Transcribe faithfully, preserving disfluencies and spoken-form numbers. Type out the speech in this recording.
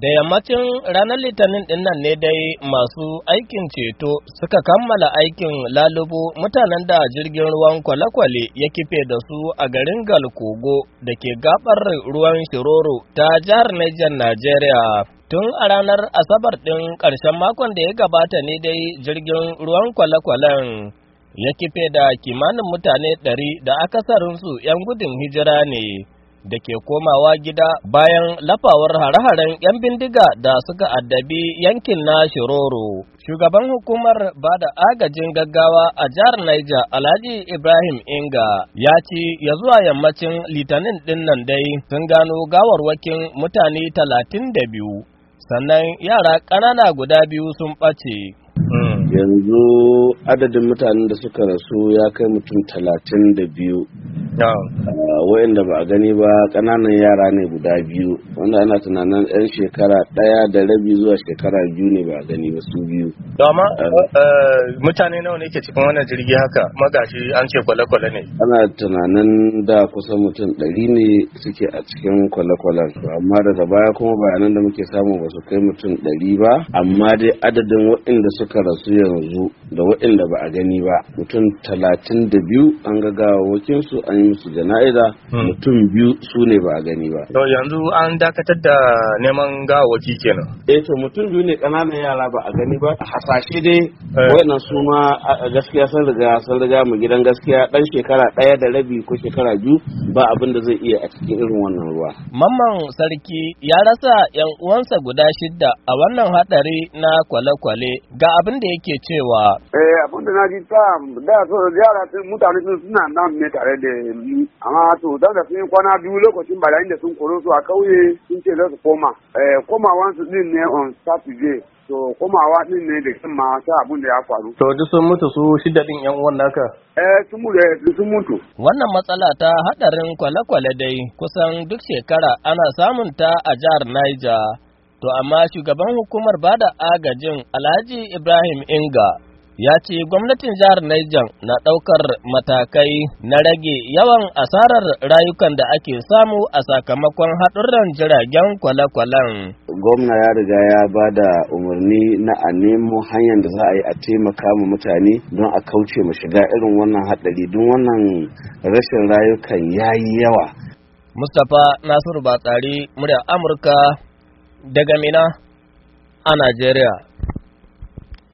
Da yammacin ranar Litinin ɗin nan ne dai masu aikin ceto suka kammala aikin lalubo mutanen da jirgin ruwan kwale-kwale ya kife da su a garin Galkogo da ke gabar ruwan Shiroro ta jihar Niger, Najeriya. Tun a ranar Asabar ɗin ƙarshen makon da ya gabata ne dai jirgin ruwan kwale-kwalen ya kife da kimanin mutane ɗari da akasarinsu ‘yan gudun hijira ne. da ke komawa gida bayan lafawar hare-haren 'yan bindiga da suka addabi yankin na Shiroro. Shugaban hukumar ba da agajin gaggawa a jihar Niger, Alhaji Ibrahim Inga, ya ci ya zuwa yammacin Litinin ɗin nan dai sun gano gawarwakin mutane talatin da biyu, sannan yara ƙanana guda biyu sun ɓace. Yanzu adadin mutanen da suka rasu ya kai mutum talatin da biyu. Wa'inda ba a gani ba ƙananan yara ne guda biyu, wanda ana tunanin 'yan shekara ɗaya da rabi zuwa shekara biyu ne ba a gani ba su biyu. Dama mutane nawa ne ke cikin wannan jirgi haka? Magashi an ce kwale-kwale ne. Ana tunanin da kusan mutum ɗari ne suke a cikin kwale-kwalen, amma daga baya kuma bayanan da muke samu ba su kai mutum ɗari ba, amma dai adadin waɗanda suka rasu yanzu da waɗanda ba a gani ba mutum talatin da biyu an ga gawawakinsu an yi musu jana'iza, mutum biyu su ne ba a gani ba. To yanzu an dakatar da neman gawawaki kenan. Eh to mutum biyu ne ƙananan yara ba a gani ba. Hasashe dai waɗannan su ma gaskiya sun riga sun riga mu gidan gaskiya, ɗan shekara ɗaya da rabi ko shekara biyu ba abin da zai iya a cikin irin wannan ruwa. Mamman Sarki ya rasa 'yan uwansa guda shidda a wannan haɗari na kwale-kwale, ga abin da yake cewa. Eh abin da na ji ta da so yara mutane suna nan ne tare da ni, amma to dan da sun kwana biyu lokacin barayin da sun koro su a kauye sun ce za su koma. Eh komawan su din ne on Saturday. To komawa din ne da kin ma ta abin da ya faru. To duk sun mutu su shidda din yan uwan naka? Eh sun mutu sun mutu. Wannan matsala ta hadarin kwale-kwale dai kusan duk shekara ana samun ta a jihar Niger. To amma shugaban hukumar bada agajin Alhaji Ibrahim Inga ya ce gwamnatin jihar Niger na ɗaukar matakai na rage yawan asarar rayukan da ake samu a sakamakon haɗurran jiragen kwale-kwalen. Gwamna ya riga ya ba da umarni na a nemo hanyar da za a yi a taimaka ma mutane don a kauce ma shiga irin wannan haɗari, don wannan rashin rayukan ya yi yawa. Mustapha Nasiru Batsari, murya Amurka daga Mina a Najeriya.